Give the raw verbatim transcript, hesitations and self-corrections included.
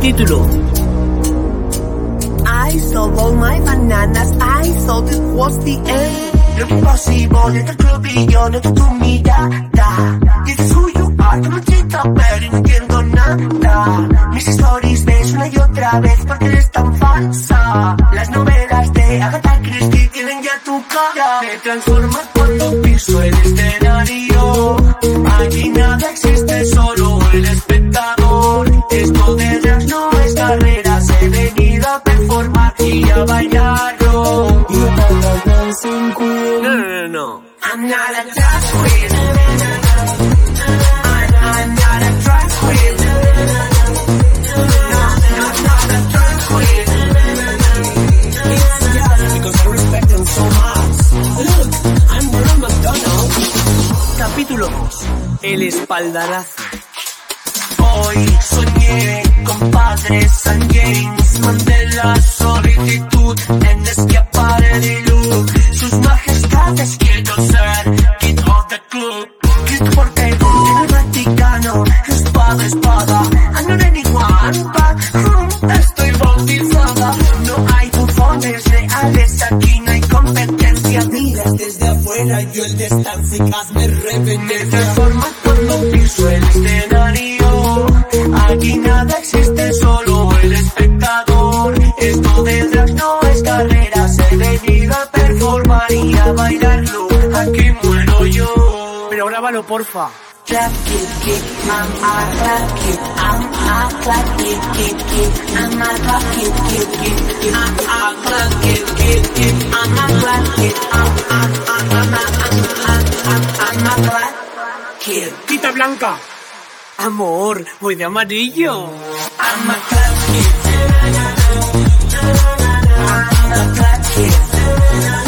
Título: I sold all my bananas, I thought it was the end. Lo impossible dentro el club y yo noto tu mirada. Dices who you are, como chita, pero no entiendo nada. Mis stories ves una y otra vez porque eres tan falsa. Las novelas de Agatha Christie tienen ya tu cara. Te transformas cuando piso el escenario. Aquí nada existe, solo el espectador. Esto de drag no es carrera, he venido a performar y a bailarlo. No, no, no, no. I'm not a drag queen. I'm, I'm not a drag queen. No, no, not a drag queen. It's just because I respect them so much. Look, I'm Ronald McDonald. Capítulo dos. El espaldarazo. Hoy soñé con Padre San James, mandé la solicitud en escapar de luz. Sus majestades quiero ser King of the Club. Cristo porque en el Vaticano, espada, espada. I'm not anyone, but estoy bautizada. No hay bufones reales, aquí no hay competencia. Miras desde afuera, yo el de Stanzik, hazme reverencia. De forma cuando piso el escenario. Aquí nada existe, solo el espectador. Esto de drag no es carrera, he venido a performar y a bailarlo. Aquí muero yo. Pero grábalo, porfa. Clap, kick, kick, I'm a clap, kick, I'm a clap, kick, kick, kick, I'm a clap, kick, kick, kick, I'm a clap, kick, kick, kick, I'm a clap, kick, I'm a, I'm a, I'm a, I'm a clap, kick. Quita blanca. Amor, voy de amarillo. I'm a clap, kick, I'm a clap, kick.